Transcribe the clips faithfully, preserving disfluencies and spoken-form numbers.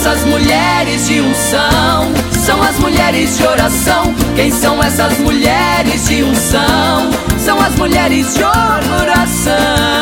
essas mulheres de unção? São as mulheres de oração. Quem são essas mulheres de unção? São as mulheres de oração.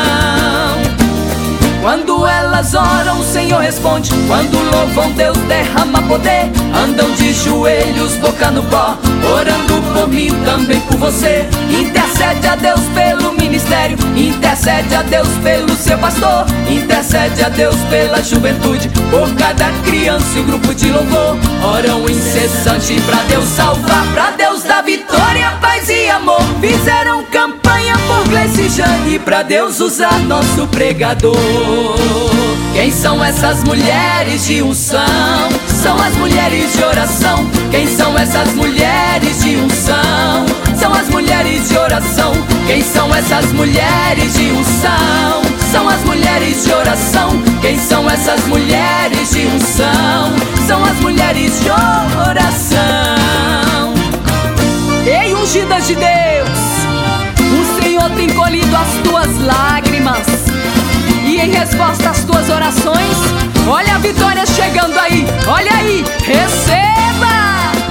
Quando elas oram, o Senhor responde. Quando louvam, Deus derrama poder. Andam de joelhos, boca no pó, orando por mim, também por você. Intercede a Deus pelo ministério, intercede a Deus pelo seu pastor, intercede a Deus pela juventude, por cada criança e o grupo de louvor. Oram incessante pra Deus salvar, pra Deus dar vitória, paz e amor. Fizeram campanha por Gleice e Jane, pra Deus usar nosso pregador. Quem são essas mulheres de unção? São as mulheres de oração. Quem são essas mulheres de unção? São as mulheres de oração. Quem são essas mulheres de unção? São as mulheres de oração. Quem são essas mulheres de unção? São as mulheres de oração. Ei, ungidas de Deus, o Senhor tem colhido as tuas lágrimas, e em resposta às tuas orações, olha a vitória chegando aí, olha aí, receba!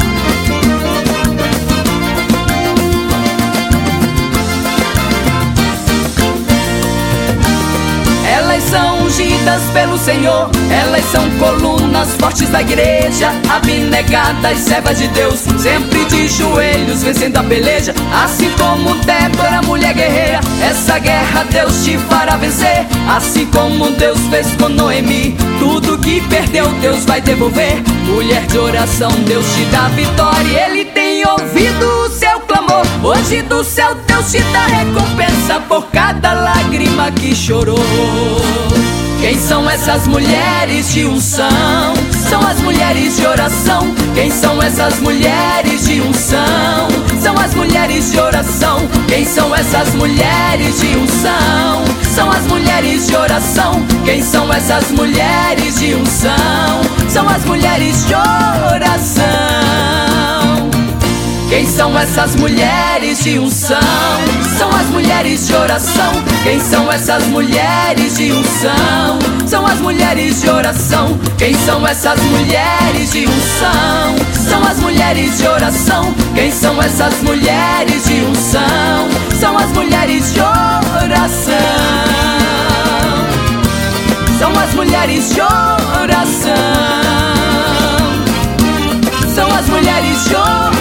Elas são ungidas pelo Senhor, elas são colunas fortes da igreja, abnegadas, servas de Deus, sempre de joelhos vencendo a peleja. Assim como Débora, mulher guerreira, essa guerra Deus te fará vencer. Assim como Deus fez com Noemi, tudo que perdeu Deus vai devolver. Mulher de oração, Deus te dá vitória, Ele tem ouvido o seu clamor. Hoje do céu Deus te dá recompensa por cada lágrima que chorou. Quem são essas mulheres de unção? São as mulheres de oração. Quem são essas mulheres de unção? São as mulheres de oração. Quem são essas mulheres de unção? São as mulheres de oração. Quem são essas mulheres de unção? São as mulheres de oração. Quem são essas mulheres de unção? São as mulheres de oração. Quem são essas mulheres de unção? São as mulheres de oração. Quem são essas mulheres de unção? São as mulheres de oração. Quem são essas mulheres de unção? São as mulheres de oração. São as mulheres de oração. São as mulheres de oração.